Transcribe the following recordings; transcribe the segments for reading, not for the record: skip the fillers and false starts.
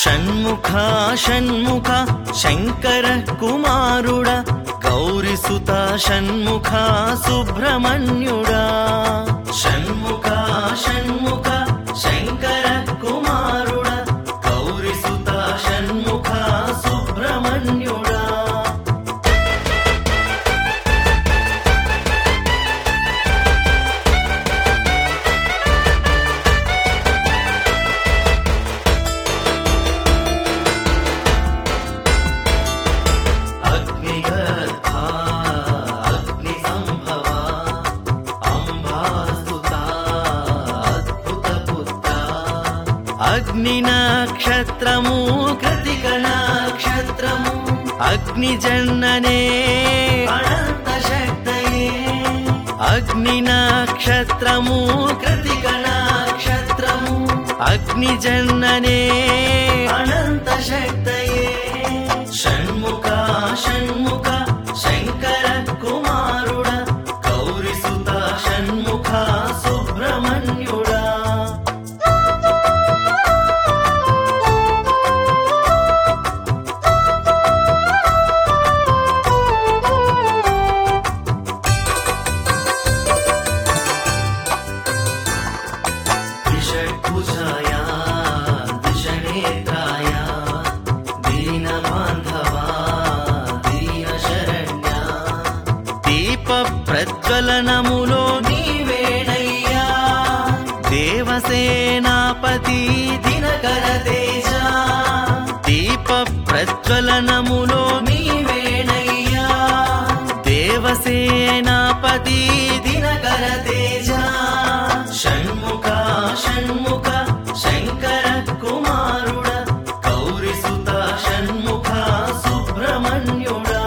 షణ్ముఖ షణ్ముఖ శంకర కుమారుడ గౌరిసుత షణ్ముఖ సుబ్రహ్మణ్యుడా షణ్ముఖ షణ్ముఖ శంకర కుమారుడ గౌరిసుత షణ్ముఖ సుబ్రహ్మణ్యుడా అగ్ని నక్షత్రము కృతిక నక్షత్రము అగ్ని జన్ననే అనంత శక్తయే అగ్ని నక్షత్రము కృతిక నక్షత్రము అగ్ని జన్ననే అనంత శక్తయే షణ్ముఖ షణ్ముఖ శంకర కుమారుడ గౌరిసుత షణ్ముఖ సుబ్రహ్మణ్యుడా ప్రజ్వలనములో నీవేనయ్యా దేవసేనాపతి దినకర తేజ దీప ప్రజ్వలనములో నీవేనయ్యా దేవసేనాపతి దినకర తేజ షణ్ముఖ షణ్ముఖ శంకర కుమారుడ గౌరిసుత షణ్ముఖ సుబ్రహ్మణ్యుడా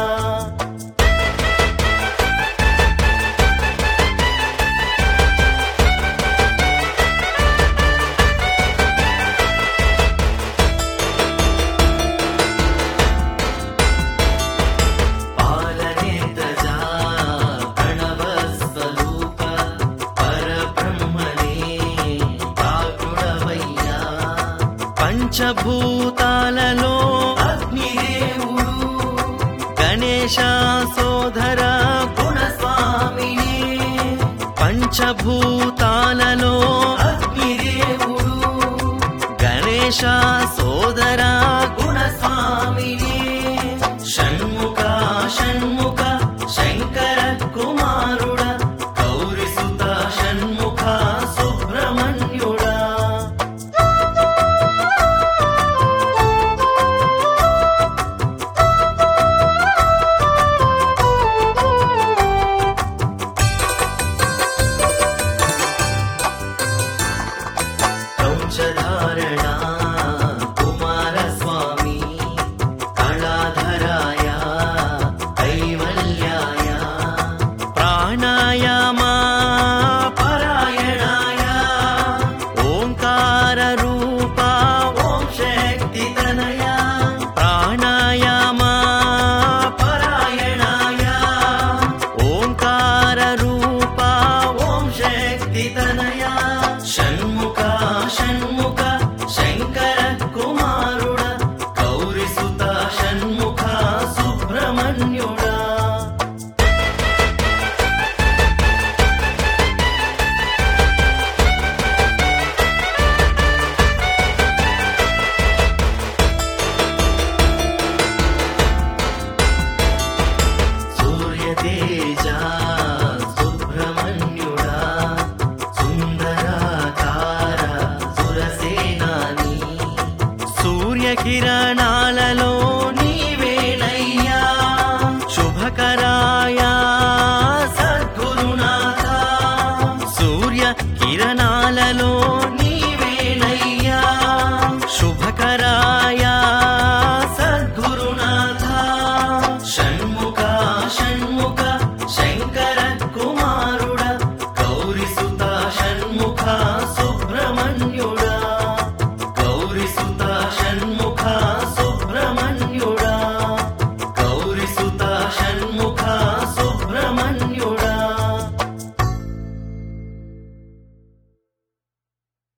పంచభూతాలలో అగ్నిదేవుడు గణేశ సోదర గుణస్వామిని పంచభూతాలలో అగ్నిదేవుడు గణేశ సోదర గుణస్వామిని షణ్ముఖ షణ్ముఖ శంకర కుమారుడ గౌరిసుత షణ్ముఖ సుబ్రహ్మణ్యుడా ధారణా కుమారస్వామి కళాధరాయ కైవల్యాయ ప్రాణాయామ పరాయణాయ ఓంకార రూప ఓం శక్తి తనయ ప్రాణాయామ పరాయణాయ ఓంకార రూప ఓం శక్తి తనయ షణ్ముఖ షణ్ముఖ శంకర కుమారుడ గౌరిసుత షణ్ముఖ సుబ్రహ్మణ్యుడా సూర్యతేజ సుబ్రహ్మణ్యుడా సుందరాకార సురసేనాని సూర్యకిరణాలలో